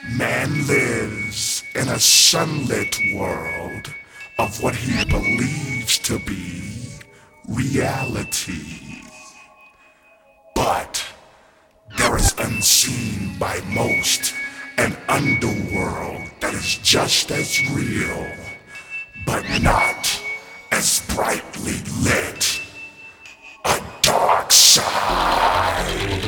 Man lives in a sunlit world of what he believes to be reality. But there is unseen by most an underworld that is just as real, but not as brightly lit. A dark side.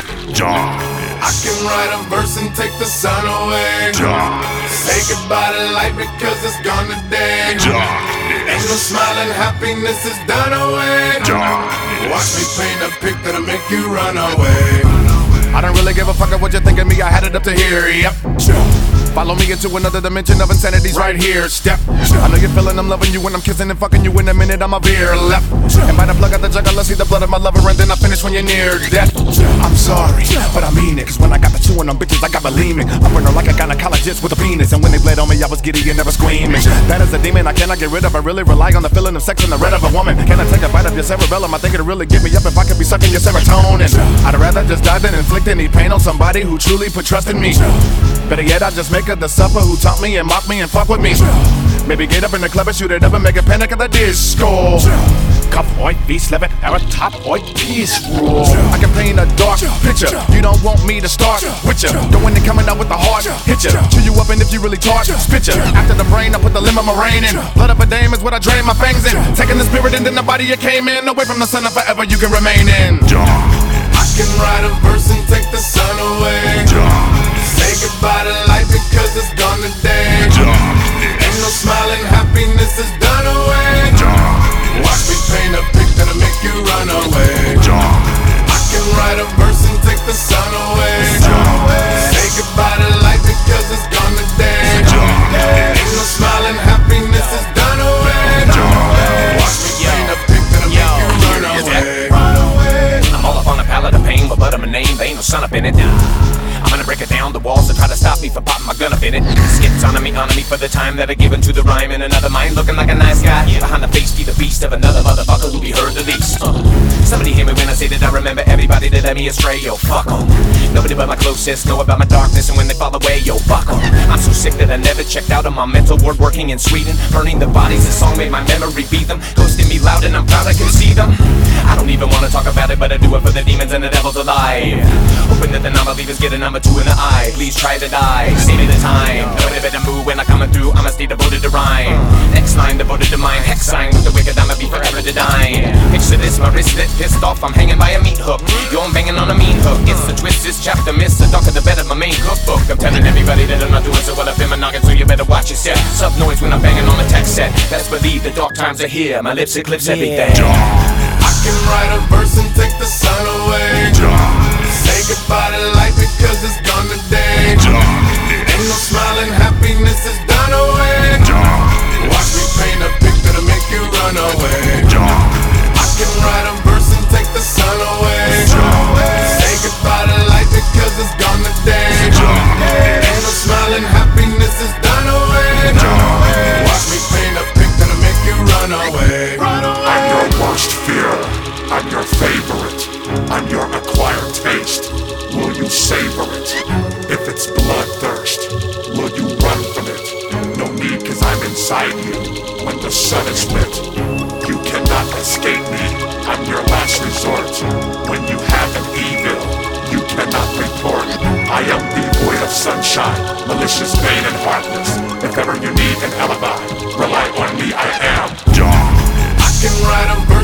I can write a verse and take the sun away. Say goodbye to life because it's gone today. Ain't no smiling, happiness is done away. Watch me paint a pic that'll make you run away. I don't really give a fuck of what you think of me, I had it up to here, yep. Follow me into another dimension of insanity's right here, step. I know you're feeling I'm loving you when I'm kissing and fucking you in a minute, I'm a veer left. And by the plug out the jug, I'll see the blood of my lover and then I finish when you're near death. I'm sorry, but I mean it, cause when I got the chewing on bitches, I got bulimic. I burn her like a gynecologist with a penis, and when they bled on me, I was giddy and never screaming. That is a demon I cannot get rid of, I really rely on the feeling of sex and the red of a woman. Can I take a bite of your cerebellum? I think it'll really get me up if I could be sucking your serotonin. I'd rather just die than inflict any pain on somebody who truly put trust in me. Better yet, I just make her the supper who taught me and mock me and fuck with me. Maybe get up in the club and shoot it up and make a panic at the disco. Cup oi, beast level, arrow top oi, peace rule. I can paint a dark picture, you don't want me to start with ya. Going and coming out with the heart, hit ya. Chew you up and if you really tart, spit ya. After the brain, I put the limb of my rain in. Blood of a dame is what I drain my fangs in. Taking the spirit and then the body you came in. Away from the sun and forever you can remain in. I can write a verse and take the sun away. Say goodbye to life because it's gone today. Ain't no smiling, happiness is done away. Watch me paint a pic that'll make you run away. I can write a verse and take the sun away. Say goodbye to life because it's gone today. Ain't no smiling, happiness is done away. Watch me paint a pic that'll make you run away. I'm all up on a pallet of pain, but I'm a name, there ain't no sun up in it. I'm gonna break it down the walls to try to stop me from popping my gun up in it. Skips on me for the time that I given to the rhyme. In another mind looking like a nice guy. Behind the face be the beast of another motherfucker who be heard the least. Somebody hear me when I say that I remember everybody that led me astray. Yo, fuck 'em. Nobody but my closest know about my darkness, and when they fall away, yo, fuck 'em. I'm so sick that I never checked out on my mental ward working in Sweden. Burning the bodies, this song made my memory beat them. Ghosting me loud and I'm proud I can see them. I don't even wanna talk about it, but I do it for the demons and the devils alive. Hoping that the non-believers get a number 2 in the eye. Please try to die, save me the time. Nobody better move when I'm coming through, I'ma stay devoted to rhyme. Next line devoted to mine, hex sign with the wicked, I'ma be forever to dine. Picture this, my wristlet pissed off, I'm hanging by a meat hook. Yo, I'm banging on a mean hook, it's the twist, this chapter miss. The darker the better, my main cookbook. I'm telling everybody that I'm not doing so well up in my noggin, so you better watch your step. Sub noise when I'm banging on the tech set. Best believe the dark times are here, my lips eclipse everything. I can write a verse and take the sun away. Say goodbye to life because it's gone today. Ain't no smiling, happiness is done away. Watch me paint a pic that'll make you run away. I can write a verse and take the sun away. Say goodbye to life because it's gone today. Ain't no smiling, happiness is done away. Watch me paint a pic that'll make you run away. I'm your worst fear. I'm your favorite. I'm your acquired taste. Will you savor it? If it's bloodthirst, will you run from it? No need, cause I'm inside you when the sun is lit. You cannot escape me. I'm your last resort. When you have an evil, you cannot report. I am devoid of sunshine, malicious, vain, and heartless. If ever you need an alibi, rely on me, I am John. I can write a